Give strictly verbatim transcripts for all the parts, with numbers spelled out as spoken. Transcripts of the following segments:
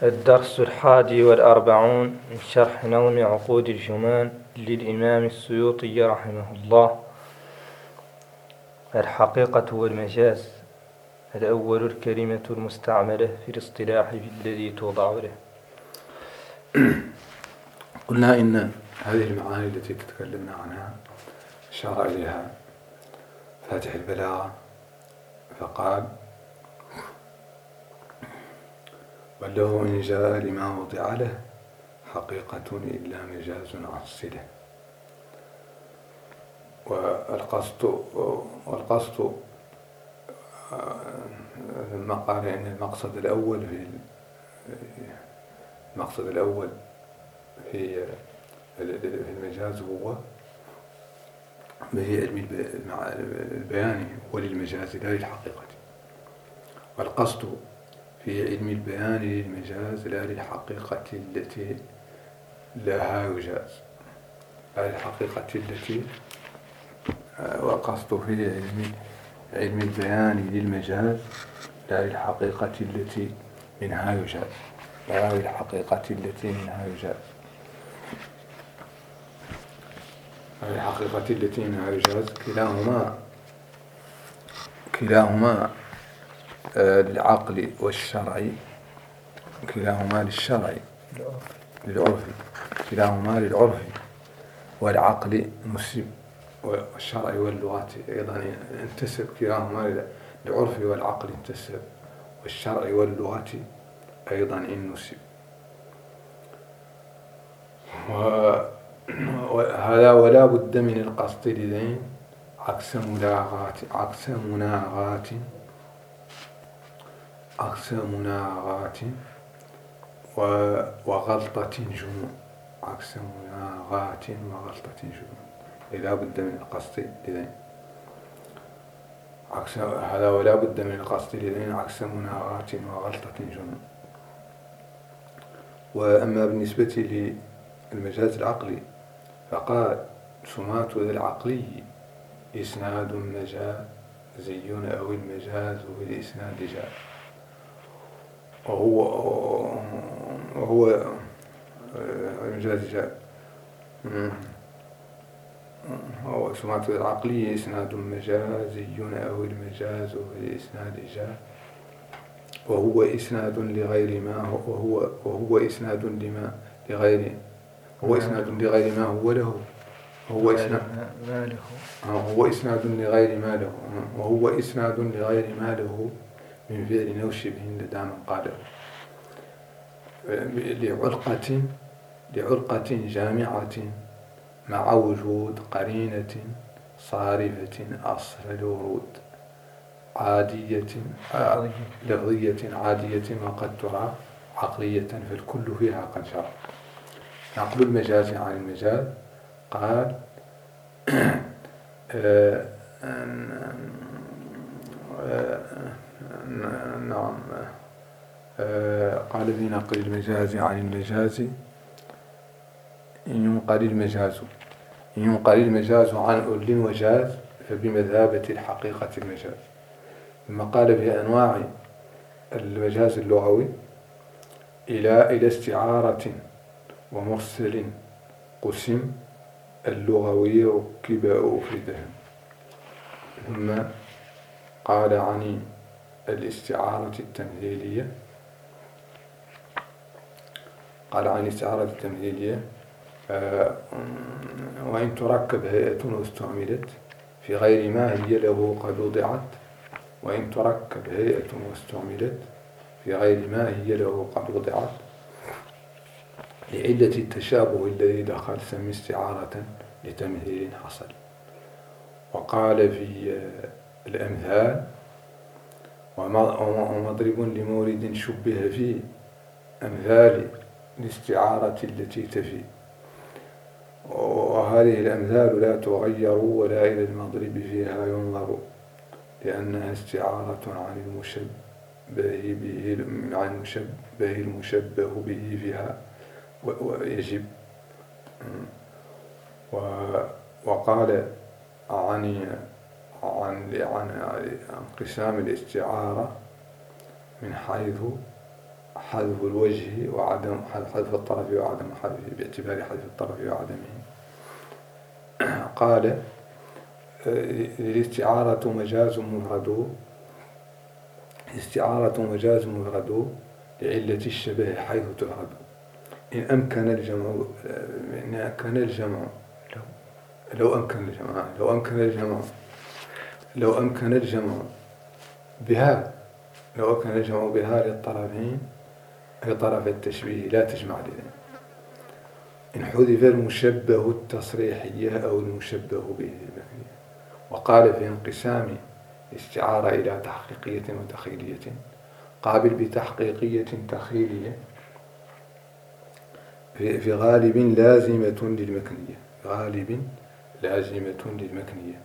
الدرس الحادي والأربعون من شرح نظم عقود الجمان للإمام السيوطي رحمه الله. الحقيقة والمجاز. الأول الكلمة المستعملة في الاصطلاح الذي توضع له. قلنا إن هذه المعاني التي تكلمنا عنها أشار إليها فاتح البلاغة فقال: وله إن جاء لما وضع له حقيقة إلا مجاز عن صله. والقصد والقصد قال إن المقصد الأول في المقصد الأول في المجاز هو هي البيان وللمجاز لا للحقيقة، والقصد في علم البيان للمجاز لا للحقيقة التي لها يجاز، لا للحقيقة التي وقصد في علم علم البيان للمجاز لا للحقيقة التي منها يجاز، لا للحقيقة التي منها يجاز، لا للحقيقة التي منها يجاز. كلاهما كلاهما للعقل والشرع، كلاهما للشرع للعرف، كلاهما للعرف والعقل مسلم، والشرع واللغة أيضا انتسب، كلاهما للعرف والعقل انتسب، والشرع واللغة أيضا انسب. وهذا ولا بد من القصد لذين عكس ملاغات عكس مناغات عكس مناغات وغلطة جنون، عكس مناغات وغلطة جنون. لا بد من القصد لذين عكس هذا ولا بد من القصد لذين عكس مناغات وغلطة جنون. وأما بالنسبة للمجاز العقلي فقال: سمات ذا العقلي إسناد مجازي أو المجاز بالإسناد جاء. وهو وهو المجاز جاء هو سمات ذا العقلي إسناد مجازي أو المجاز بالإسناد جاء، وهو إسناد لغير ما هو وهو وهو إسناد لما لغير هو إسناد لغير ما هو له هو إسناد ما له هو إسناد لغير ما له وهو إسناد لغير ما له من فعل أو شبه لدى من قاله، لعلقة لعلقة جامعة مع وجود قرينة صارفة أصل الورود عادية لفظية عادية وقد ترى عقلية، فالكل فيها قد جرى. نقل المجاز عن المجاز قال: نعم قال في نقل المجاز عن المجاز: إن ينقل المجاز إن ينقل المجاز عن أل وجاز فبمذهبة الحقيقة المجاز. ثم قال في أنواع المجاز اللغوي: إلى إلى استعارة ومرسل قسم اللغوي ركب أفرده. ثم قال عن الاستعارة التمثيلية قال عن الاستعارة التمثيلية آه وإن تركب هيئة واستعملت في غير ما هي له قد وضعت، وإن تركب هيئة واستعملت في غير ما هي له قد وضعت لعلة التشابه الذي دخل سمي استعارة لتمثيل حصل. وقال في الأمثال: ومضرب لمورد شبه في أمثال الاستعارة التي تفي. وهذه الأمثال لا تغير ولا إلى المضرب فيها ينظر، لأنها استعارة عن المشبه به عن المشبه المشبه به فيها ويجب. وقال عن عن عن انقسام الاستعارة من حيث حذف الوجه وعدم حذف الطرف وعدم حذفه باعتبار حذف الطرف وعدمه. قال الاستعارة مجاز مفرد استعارة مجاز مفرد لعلة الشبه حيث تعرب إن أمكن الجمع إن أمكن الجمع لو أمكن الجمع لو أمكن الجمع لو أمكن الجمع بها لو أمكن الجمع بها للطرفين لطرف التشبيه لا تجمع لذين. إن حذف المشبه التصريحية أو المشبه به المكنية. وقال في انقسام استعارة إلى تحقيقية وتخيلية قابل بتحقيقية تخيلية في غالب لازمة للمكنية غالب لازمة للمكنية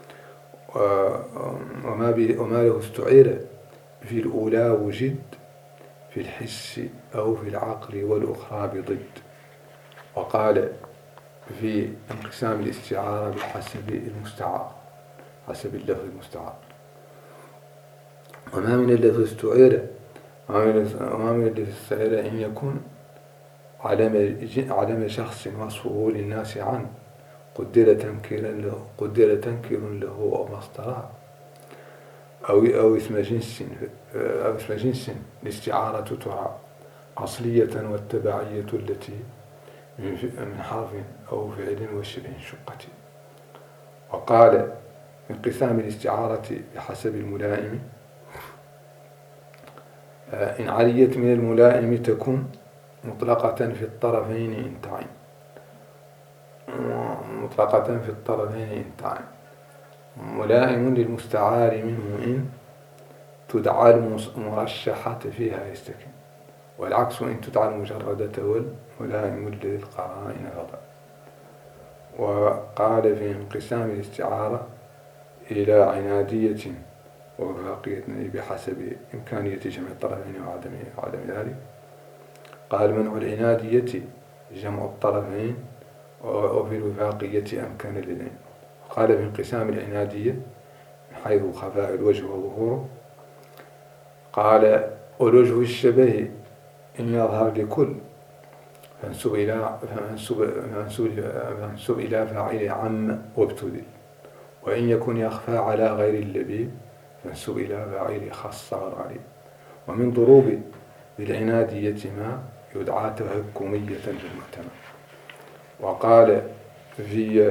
وما, وما له استعير في الأولى وجد في الحس أو في العقل والأخرى بضد. وقال في انقسام الاستعارة بحسب المستعار حسب اللفظ المستعار وما من اللفظ استعير وما من اللفظ استعير إن يكون علم شخص وصفه للناس عنه قدر تنكيرا له قدر تنكير له أو مصدرا أو أو اسم جنس أو اسم جنس الاستعارة ترى أصلية والتبعية التي من حرف أو فعل وشبه شقة. وقال انقسام الاستعارة بحسب الملائم إن عليت من الملائم تكون مطلقة في الطرفين إن تعين مطلقة في الطرفين إن تعين ملائم للمستعار منه إن تدعى المرشحة فيها يستكن والعكس إن تدعى المجردة والملائم للقرائن فضل. وقال في انقسام الاستعارة إلى عنادية ووفاقية بحسب إمكانية جمع الطرفين وعدم وعدم ذلك. قال منع العنادية جمع الطرفين وفي الوفاقية أمكان للعين. قال في انقسام العنادية من حيث خفاء الوجه وظهوره قال والوجه الشبه إن يظهر لكل فانسب إلى فانسب إلى فاعل عم وابتذل وإن يكن يخفى على غير اللبيب فانسب إلى فاعل خص والغريب. ومن ضروب بالعنادية ما يدعى تهكمية بالمحتمل. وقال في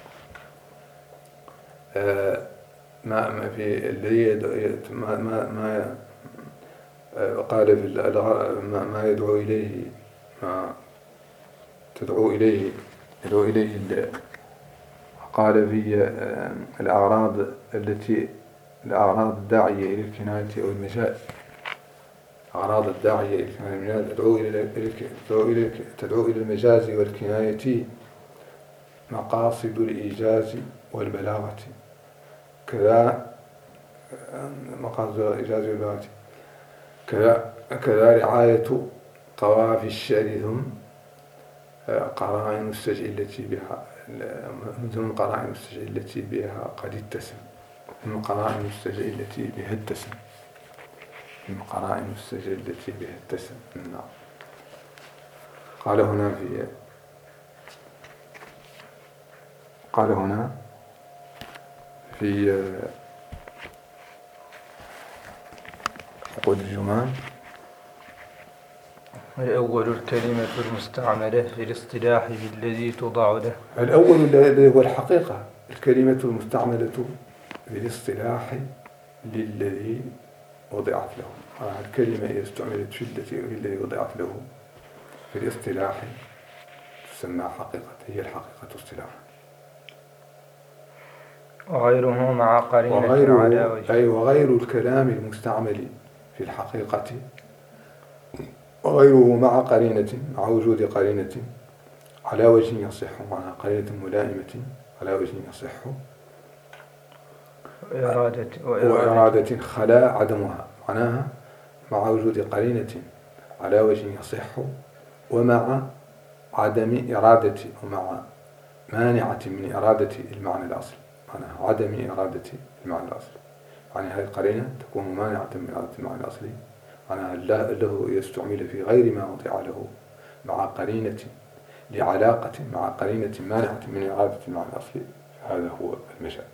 آه ما ما في الذي ما ما ما قال في ما, ما يدعو إليه ما تدعو إليه يدعو إليه قال في الأعراض التي الأعراض الداعية إلى الكناية أو المجاز أعراض الداعية إلى الكناية والمجاز تدعو إلى تدعو إلى تدعو إلى المجاز والكناية مقاصد الإيجاز والبلاغة كذا مقاصد الإيجاز والبلاغة كذا كذا رعاية طواف الشعر ثم قرائن السجع التي بها ثم قرائن السجع التي بها قد اتسم ثم قرائن السجع التي بها اتسم ثم قرائن السجع التي بها اتسم. قال هنا في قال هنا في عقود الجمان الأول الكلمة المستعملة في الاصطلاح بالذي توضع له. الأول الذي هو الحقيقة الكلمة المستعملة في الاصطلاح للذي وضعت له. الكلمة إذا استعملت في الذي وضعت له في الاصطلاح تسمى حقيقة هي الحقيقة اصطلاحا. وغيره مع قرينة وغيره على وجه أي وغير الكلام المستعمل في الحقيقة وغيره مع قرينة مع وجود قرينة على وجه يصح مع قرينة ملائمة على وجه يصح وإرادة, وإرادة خلا عدمها معناها مع وجود قرينة على وجه يصح ومع عدم إرادة ومع مانعة من إرادة المعنى الأصلي معناها عدم إرادة المعنى الأصلي يعني هذه القرينة تكون مانعة من إرادة المعنى الأصلي معناها اللفظ يستعمل في غير ما وضع له مع قرينة لعلاقة مع قرينة مانعة من إعادة المعنى الأصلي، هذا هو المجاز.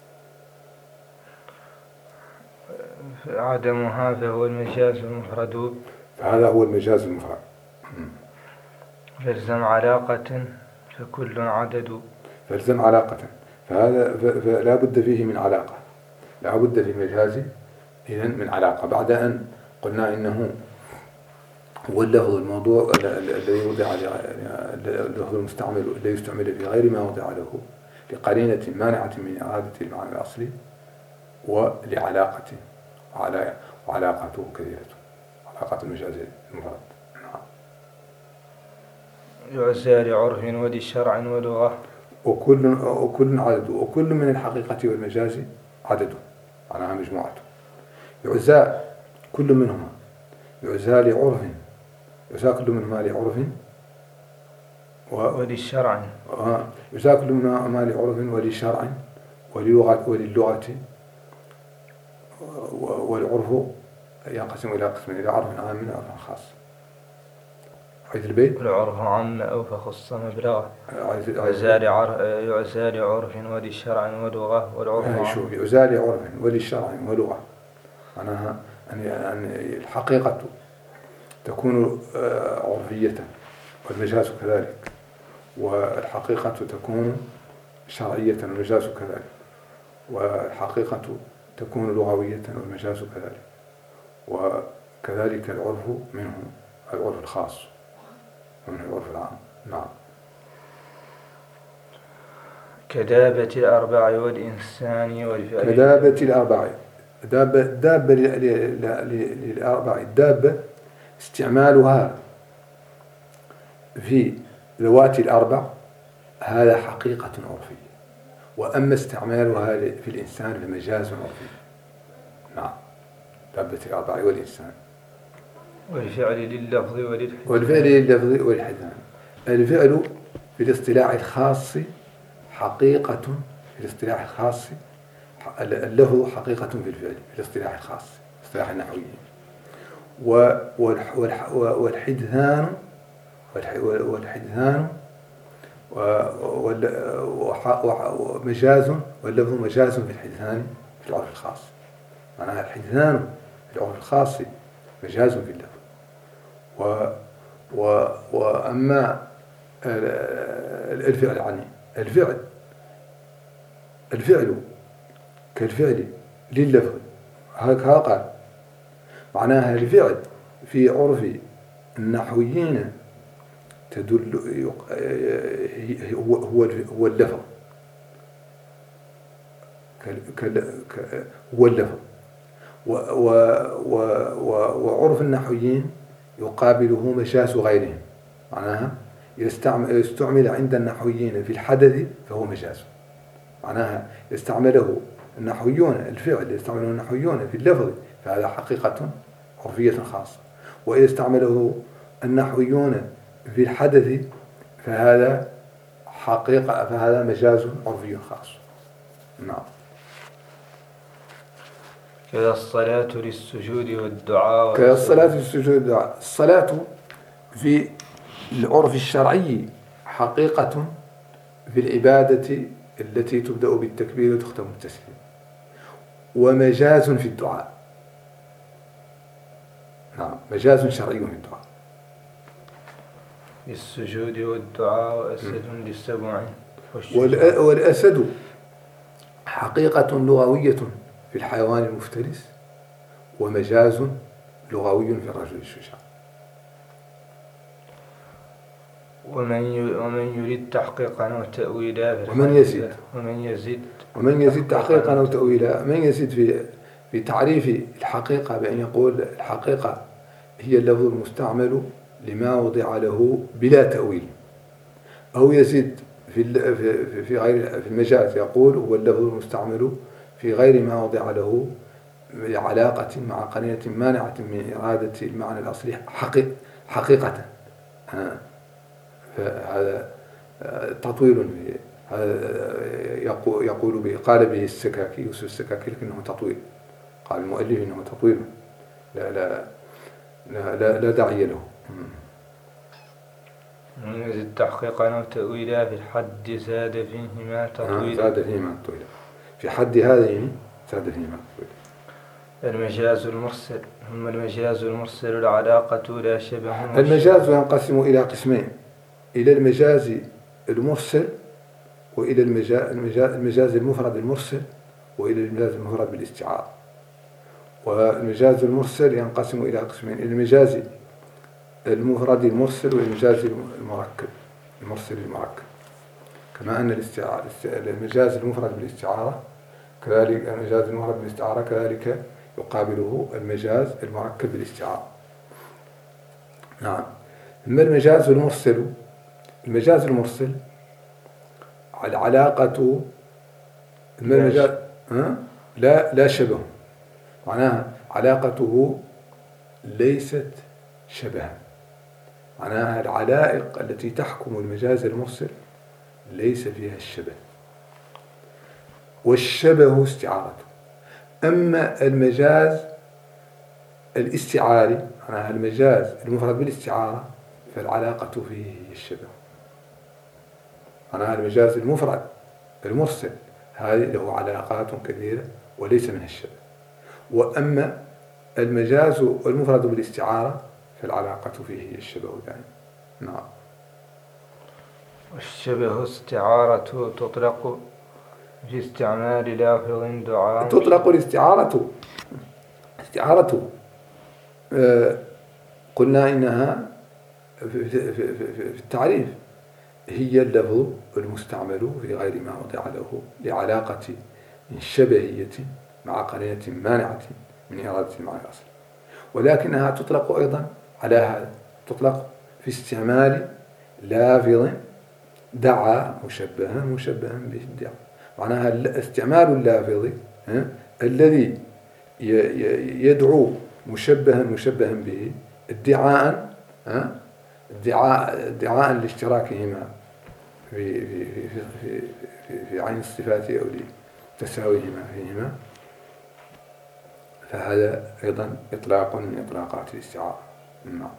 عدم هذا هو المجاز المفرد، فهذا هو المجاز المفرد. فالزم علاقة فكل عدد. فالزم علاقة، فهذا فلا بد فيه من علاقة، لا بد في المجاز إذن من علاقة. بعد أن قلنا إنه هو اللفظ الموضوع الذي وضع اللفظ المستعمل الذي يستعمل في غير ما وضع له لقرينة مانعة من إعادة المعنى الأصلي ولعلاقة، وعلاقته كثيرة، علاقة المجاز المفرد. يعزى لعرف ولي شرع ولغة. وكل وكل عدد، وكل من الحقيقة والمجاز عدد، معناها مجموعته. يعزى كل منهما، يعزى لعرف، يعزى كل منهما لعرف وللشرع، يعزى كل منهما لعرف ولشرع وللغة وللغة. والعرف ينقسم إلى قسمين، إلى عرف عام وعرف خاص. عيد البيت. العرف عام أو فخص مبلغه. يعزى لعرف ولشرع ولغة. والعرف شوف، يعزى لعرف ولشرع ولغة، معناها أن الحقيقة تكون عرفية والمجاز كذلك، والحقيقة تكون شرعية والمجاز كذلك، والحقيقة تكون لغوية والمجاز كذلك، وكذلك العرف منه العرف الخاص ومنه العرف العام. نعم. كدابة الأربع والإنسان والفعل. كدابة الأربع، دابة دابة للأربع، الدابة استعمالها في ذوات الأربع هذا حقيقة عرفية، وأما استعمالها في الإنسان فمجاز عرفي. نعم. دابة الأربع والإنسان. والفعل لللفظ وللحدثان. والفعل لللفظ والحدثان. الفعل في الاصطلاح الخاص حقيقة، في الاصطلاح الخاص اللفظ حقيقة في الفعل في الاصطلاح الخاص، اصطلاح النحويين. والحدثان والحدثان ومجاز، واللفظ مجاز في الحدثان في العرف الخاص، معناها الحدثان في العرف الخاص مجاز في اللفظ. و و وأما الفعل عني الفعل الفعل كالفعل لللفظ، هكذا قال، معناها الفعل في عرف النحويين تدل هو هو هو اللفظ، هو اللفظ. وعرف النحويين يقابله مجاز غيرهم، معناها يستعمل عند النحويين في الحدث فهو مجاز، معناها يستعمله النحويون الفعل يستعمله النحويون في اللفظ فهذا حقيقة عرفية خاصة، وإذا استعمله النحويون في الحدث فهذا حقيقة، فهذا مجاز عرفي خاص. نعم. كذا الصلاة للسجود والدعاء. كذا الصلاة للسجود والدعاء. الصلاة في العرف الشرعي حقيقة في العبادة التي تبدأ بالتكبير وتختم بالتسليم، ومجاز في الدعاء. نعم، مجاز شرعي في الدعاء. للسجود والدعاء وأسد للسبع. والأسد حقيقة لغوية في الحيوان المفترس، ومجاز لغوي في الرجل الشجاع. ومن ومن يريد تحقيقا وتأويلا ومن يزيد ومن يزيد ومن يزيد تحقيقا وتأويلا. من يزيد في في تعريف الحقيقة بأن يقول الحقيقة هي اللفظ المستعمل لما وضع له بلا تأويل، أو يزيد في في غير في المجاز يقول هو اللفظ المستعمل في غير ما وضع له علاقة مع قرينة مانعة من إرادة المعنى الأصلي حقيقة. فهذا تطويل، يقول به قال به السكاكي، يوسف السكاكي، لكنه تطويل، قال المؤلف إنه تطويل. لا لا لا, لا, لا داعي له. يزيد تحقيقا أو تأويلا في الحد زاد فيهما تطويلا. زاد فيهما تطويلا. في حد هذين زاد فيهما تطويلا. المجاز المرسل. ثم المجاز المرسل العلاقة لا شبه. المجاز ينقسم إلى قسمين: إلى المجاز المرسل، وإلى المجاز المفرد المرسل، وإلى المجاز المفرد بالاستعارة. والمجاز المرسل ينقسم إلى قسمين: إلى المجاز المفرد المرسل والمجاز المركب المرسل المركب. كما أن المجاز المفرد بالاستعارة كذلك المجاز المفرد بالاستعارة كذلك يقابله المجاز المركب بالاستعارة. نعم. أما المجاز المرسل المجاز المرسل العلاقة المجاز لا لا شبه، معناها علاقته ليست شبها، معناها العلائق التي تحكم المجاز المرسل ليس فيها الشبه، والشبه استعارته. أما المجاز الاستعاري معناها المجاز المفرد بالاستعارة فالعلاقة فيه هي الشبه، معناها المجاز المفرد المرسل هذه له علاقات كثيرة وليس منها الشبه. وأما المجاز المفرد بالاستعارة فالعلاقة فيه هي الشبه دائما. نعم. والشبه استعارة تطلق في استعمال لافظ دعاء. تطلق الاستعارة استعارة آه قلنا إنها في, في, في, في التعريف هي اللفظ المستعمل في غير ما وضع له لعلاقة شبهية مع قرينة مانعة من إرادة المعنى الأصلي. ولكنها تطلق أيضا على هذا، تطلق في استعمال لافظ دعا مشبها مشبها به الدعاء، معناها استعمال اللافظ الذي يدعو مشبها مشبها به ادعاء ادعاء ادعاء لاشتراكهما في في في في, في, في عين الصفات أو لتساويهما فيهما، فهذا أيضا إطلاق من إطلاقات الاستعارة. نعم.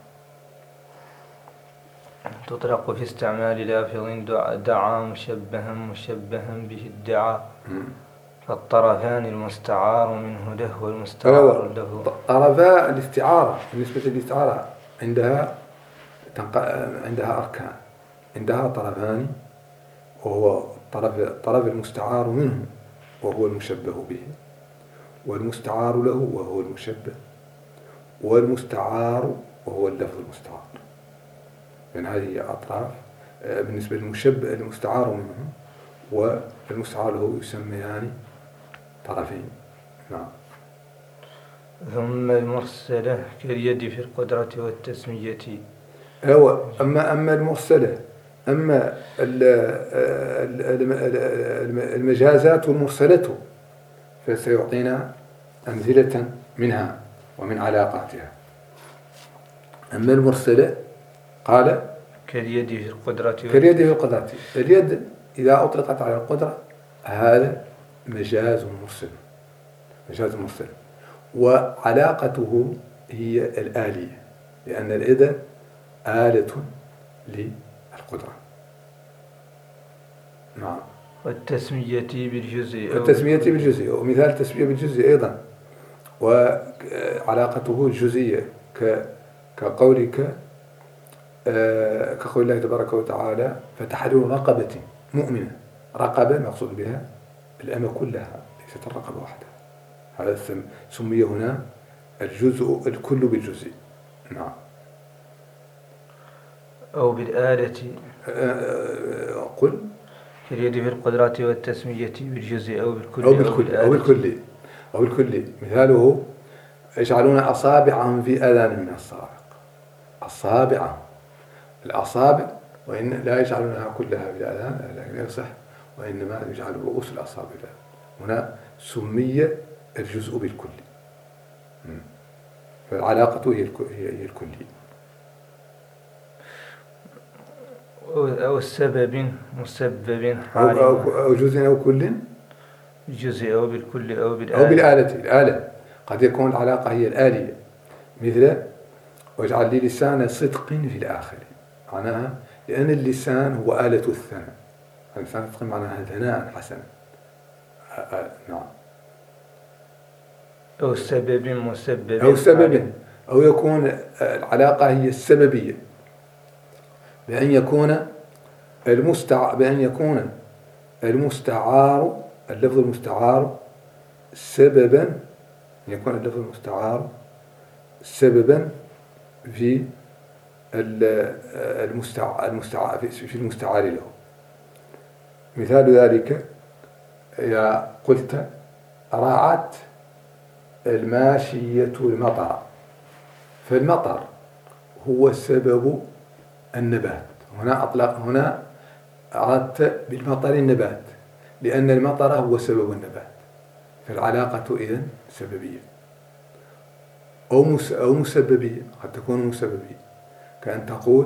تطلق في استعمال لافظ دعا مشبها مشبها به ادعاء، فالطرفان المستعار منه له والمستعار له. طرفا الاستعارة بالنسبة للاستعارة عندها عندها أركان، عندها طرفان، وهو الطرف الطرف المستعار منه وهو المشبه به، والمستعار له وهو المشبه، والمستعار وهو اللفظ المستعار. يعني هذه أطراف بالنسبة للمشبه المستعار منه والمستعار له يسميان طرفين. نعم. ثم المرسلة كاليد في القدرة والتسمية. هو أما أما المرسلة أما المجازات المرسلة فسيعطينا أمثلة منها ومن علاقاتها. أما المرسلة قال كاليد في القدرة كاليد في القدرة. اليد إذا أطلقت على القدرة هذا مجاز مرسل مجاز مرسل وعلاقته هي الآلية، لأن اليد آلة للقدرة. نعم. والتسمية بالجزء التسمية بالجزء، ومثال التسمية بالجزء أيضا وعلاقته الجزئية كقولك كقول الله تبارك وتعالى فتحرير رقبة مؤمنة. رقبة مقصود بها الأمة كلها ليست الرقبة وحدها، هذا سمي هنا الجزء الكل بالجزء. نعم. أو بالآلة قل كاليد في القدرة والتسمية بالجزء أو بالكل أو بالكل أو بالكل أو بالكل. مثاله يجعلون أصابعهم في آذانهم من الصواعق. الصابعة الأصابع وإن لا يجعلونها كلها في الآذان لكن يصح، وإنما يجعل رؤوس الأصابع. هنا سمي الجزء بالكل، فالعلاقة هي هي الكلية. أو السبب مسبب أو, أو, أو جزء أو كل جزء أو بالكل أو بالآلة أو بالآلة. الآلة قد يكون العلاقة هي الآلية، مثل واجعل لي لسان صدق في الآخرين. معناها لأن اللسان هو آلة الثناء، اللسان صدق معناها ثناء حسنا. نعم. أو سبب مسبب أو سبب، أو يكون العلاقة هي السببية، بأن يكون المستع بأن يكون المستعار اللفظ المستعار سببا، يكون اللفظ المستعار سببا في المستع المستع في المستعار له. مثال ذلك يا قلت راعت الماشية المطر، فالمطر هو سبب النبات. هنا أطلق هنا أردت بالمطر النبات، لأن المطر هو سبب النبات، فالعلاقة إذن سببية أو مس أو مسببية، قد تكون مسببية، كأن تقول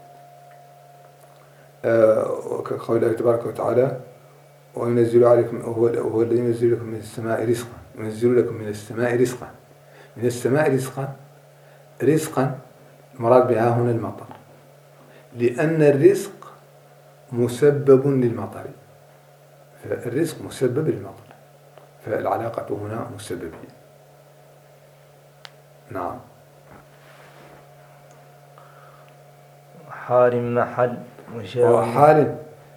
آه كقول الله تبارك وتعالى وينزل عليكم هو هو الذي ينزل لكم من السماء رزقا، ينزل لكم من السماء رزقا، من السماء رزقا. رزقا المراد بها هنا المطر، لأن الرزق مسبب للمطر، فالرزق مسبب للمطر، فالعلاقة هنا مسببية. نعم. حال محل مشابه حال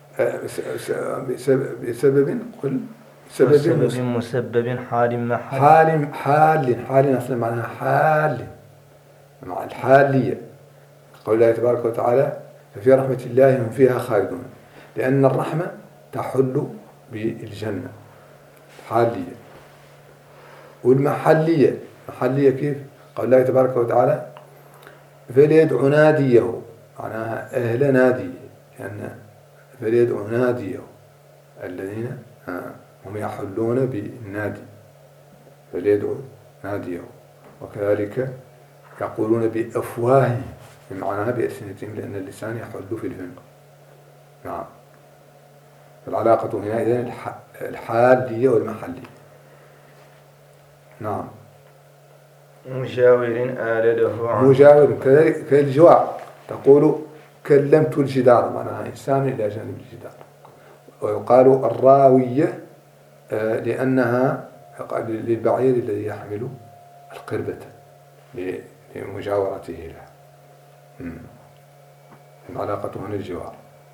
بسبب قل سبب, سبب مسبب حال محل حال حال حال أصلا معناها حال مع الحالية. قول الله تبارك وتعالى ففي رحمة الله هم فيها خالدون، لأن الرحمة تحل بالجنة حالية. والمحلية محلية كيف؟ قول الله تبارك وتعالى فليدع ناديه، معناها أهل نادي، لأن فليدع ناديه الذين هم يحلون بالنادي، فليدعوا ناديه. وكذلك يقولون بأفواههم بمعناها بألسنتهم، لأن اللسان يحل في الفم. نعم. فالعلاقة هنا إذن الحالية والمحلية. نعم. مجاور آل له عنه. مجاور كذلك كالجوار، تقول كلمت الجدار، معناها إنسان إلى جانب الجدار. ويقال الراوية لأنها للبعير الذي يحمل القربة لمجاورته له. العلاقة هنا الجوار.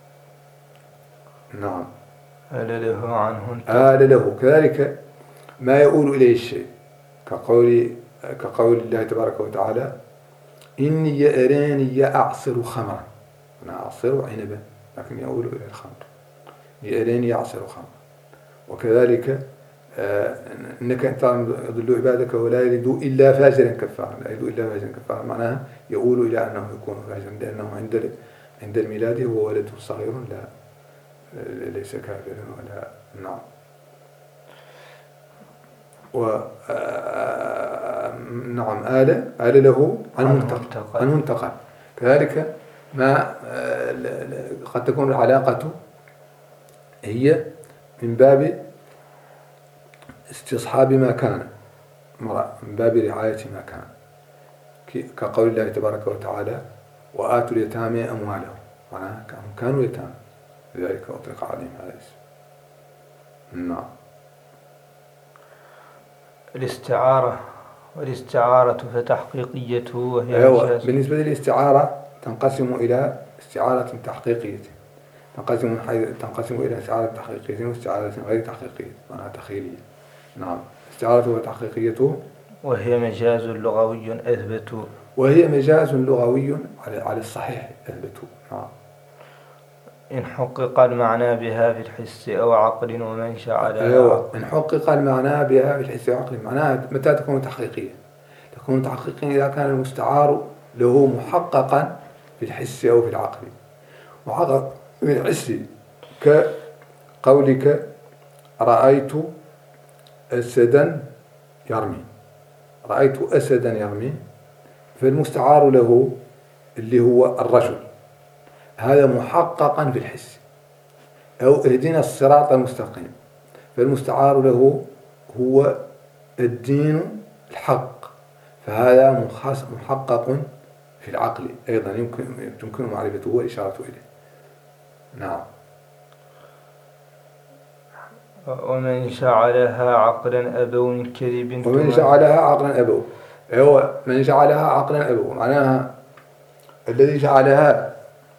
نعم. آل له عنه. آل له كذلك ما يؤول إليه الشيء، كقول كقول الله تبارك وتعالى إني أراني أعصر خمرا، أنا أعصر عنبا لكن يؤول إلى الخمر، أراني أعصر خمرا. وكذلك آه إنك أنت يضل عبادك ولا يلدوا إلا فاجرا كفارا، لا يلدوا إلا فاجرا كفارا، معناها يؤول إلى أنه يكون فاجرا، لأنه عند عند الميلاد هو ولد صغير لا ليس كافرا ولا. نعم. و نعم آل آل له عن منتقل عن منتقل. كذلك ما قد تكون العلاقة هي من باب استصحاب ما كان، من باب رعاية ما كان، كقول الله تبارك وتعالى وآتوا اليتامى أموالهم، معناها كانوا يتامى لذلك أطلق عليهم هذا الاسم. نعم. الاستعارة والاستعارة فتحقيقيته وهي أيوة. بالنسبة للاستعارة تنقسم إلى استعارة تحقيقية، تنقسم تنقسم إلى استعارة تحقيقية واستعارة غير تحقيقية، معناها تخيلية. نعم. استعارة وتحقيقيته وهي مجاز لغوي أثبت، وهي مجاز لغوي على على الصحيح أثبت. نعم. إن حقق المعنى بها في الحس أو عقل ومنشأ على أيوة. إن حقق المعنى بها في الحس أو عقل، معناها متى تكون تحقيقية؟ تكون تحقيقية إذا كان المستعار له محققا في الحس أو في العقل. محقق في الحس كقولك رأيت أسدا يرمي، رأيت أسدا يرمي، فالمستعار له اللي هو الرجل، هذا محققا في الحس. أو اهدنا الصراط المستقيم، فالمستعار له هو الدين الحق، فهذا محقق في العقل أيضا يمكن يمكن معرفته والإشارة إليه. نعم. ومن جعلها عقلا أبوا من كذب. ومن جعلها عقلا أبوا، هو من جعلها عقلا أبوا معناها الذي جعلها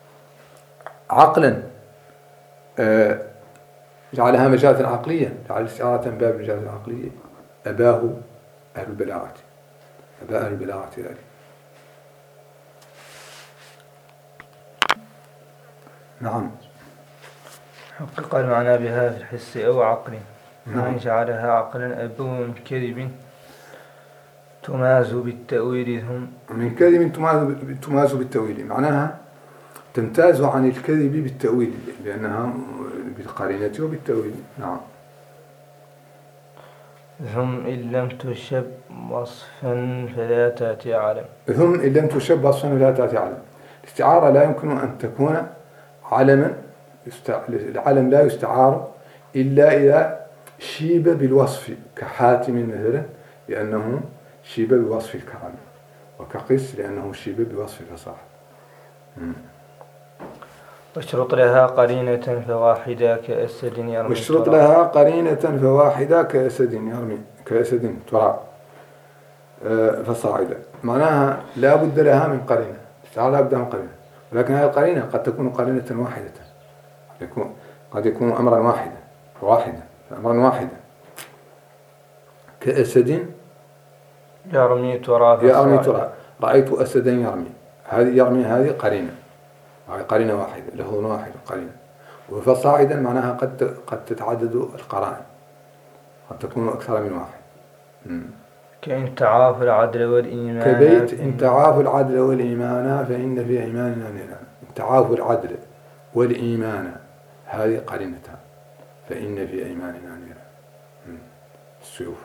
عقلا آه جعلها مجازا عقليا، جعل استعارة باب مجازا عقليا، أباه أهل البلاغة، أبا أهل البلاغة ذلك. نعم. حقق المعنى بها في الحس أو عقل. من جعلها عقلا أبوا من كذب تماز بالتأويل. ثم من كذب تماز بالتأويل معناها تمتاز عن الكذب بالتأويل لأنها بالقرينة وبالتأويل. نعم. ثم إن لم تشب وصفا فلا تأتي علم. ثم إن لم تشب وصفا فلا تأتي علم. الاستعارة لا يمكن أن تكون علما، العلم لا يستعار إلا إذا شيب بالوصف كحاتم مثلا لأنه شيب بوصف الكرم، وكقس لأنه شيب بوصف الفصاحة. واشترط لها قرينة فواحدة كأسد يرمي. واشترط لها قرينة فواحدة كأسد يرمي، كأسد ترى فصاعدا معناها لا بد لها من قرينة، لا بد من قرينة، ولكن هذه القرينة قد تكون قرينة واحدة، قد يكون قد يكون أمرا واحدا واحدا أمرا واحدا كأسد يرمي ترى يرمي ترى، رأيت أسدا يرمي، هذه يرمي هذه قرينة، قرينة واحدة لفظ واحد قرينة. وفصاعدا معناها قد قد تتعدد القرائن، قد تكون أكثر من واحد. م. كإن تعافوا العدل والإيمان. كبيت إن تعافوا العدل والإيمان فإن في إيماننا نيران. إن تعافوا العدل والإيمان هذه قرينتها، فإن في إيماننا نيران. السيوف.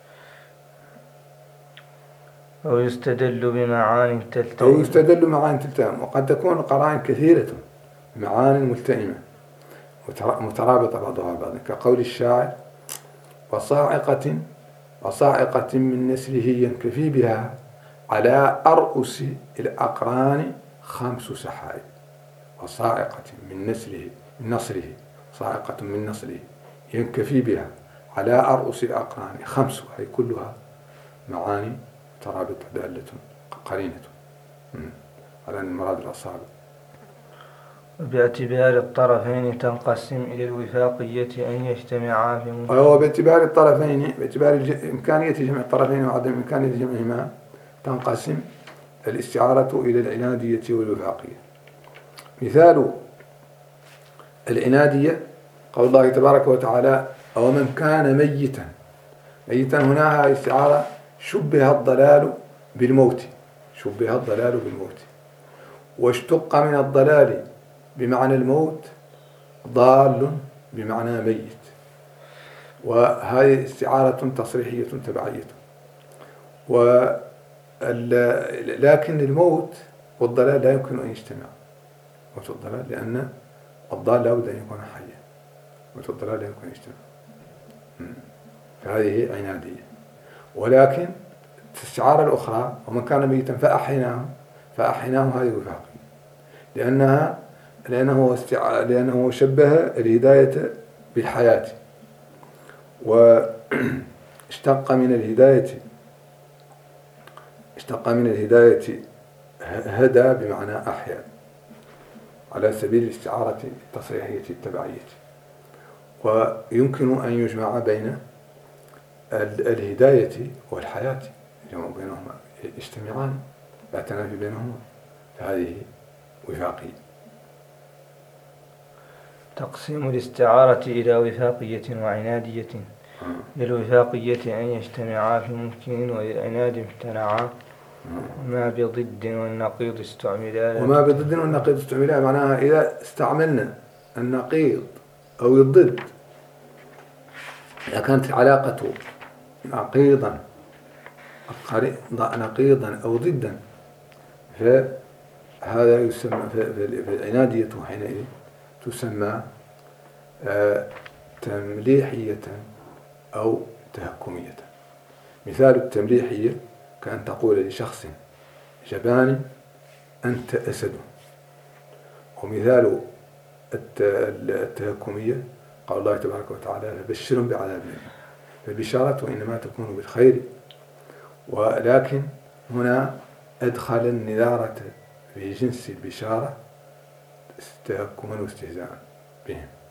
أو يستدل بمعان تلتئم. أو يستدل بمعان تلتئم، وقد تكون القرائن كثيرة معان ملتئمة مترابطة بعضها بعضا، كقول الشاعر وصاعقة وصاعقة من نسله ينكفي بها على أرؤس الأقران خمس سحائب. وصاعقة من نسله من نصله، صاعقة من نصله ينكفي بها على أرؤس الأقران خمس، هي كلها معاني مترابطة دالة قرينة على المراد الأصابع. باعتبار الطرفين تنقسم إلى الوفاقية أن يجتمعا في مجتمع. وهو باعتبار الطرفين، باعتبار إمكانية جمع الطرفين وعدم إمكانية جمعهما تنقسم الاستعارة إلى العنادية والوفاقية. مثال العنادية قول الله تبارك وتعالى أو من كان ميتا. ميتا هنا استعارة شبه الضلال بالموت، شبه الضلال بالموت، واشتق من الضلال بمعنى الموت ضال بمعنى ميت، وهذه استعارة تصريحية تبعية. لكن الموت والضلال لا يمكن أن يجتمع، موت والضلال لأن الضال لا بد أن يكون حيا، موت والضلال لا يمكن أن يجتمع، فهذه عنادية. ولكن الاستعارة الأخرى ومن كان ميتا فأحيناه، فأحيناه هذه وفاقية لأنها لأنه لأنه شبه الهداية بالحياة، واشتق من الهداية اشتق من الهداية هدى بمعنى أحيا على سبيل الاستعارة التصريحية التبعية. ويمكن أن يجمع بين الهداية والحياة، يجمع بينهما، يجتمعان لا تنافي بينهما، فهذه وفاقية. تقسيم الاستعارة إلى وفاقية وعنادية. للوفاقية أن يجتمعا في ممكن، وللعناد امتنعا. وما بضد والنقيض استعملا. وما بضد والنقيض استعملا معناها إذا استعملنا النقيض أو الضد، إذا كانت العلاقة نقيضا نقيضا أو ضدا، فهذا يسمى فالعنادية حينئذ تسمى تمليحية أو تهكمية. مثال التمليحية كأن تقول لشخص جبان أنت أسد. ومثال التهكمية قال الله تبارك وتعالى فبشرهم بعذاب أليم. فالبشارة إنما تكون بالخير، ولكن هنا أدخل النذارة في جنس البشارة تهكما واستهزاء بهم.